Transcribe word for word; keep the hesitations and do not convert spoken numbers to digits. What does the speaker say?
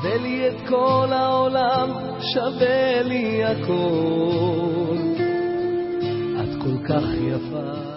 שווה לי את כל העולם, שווה לי הכל. את כל כך יפה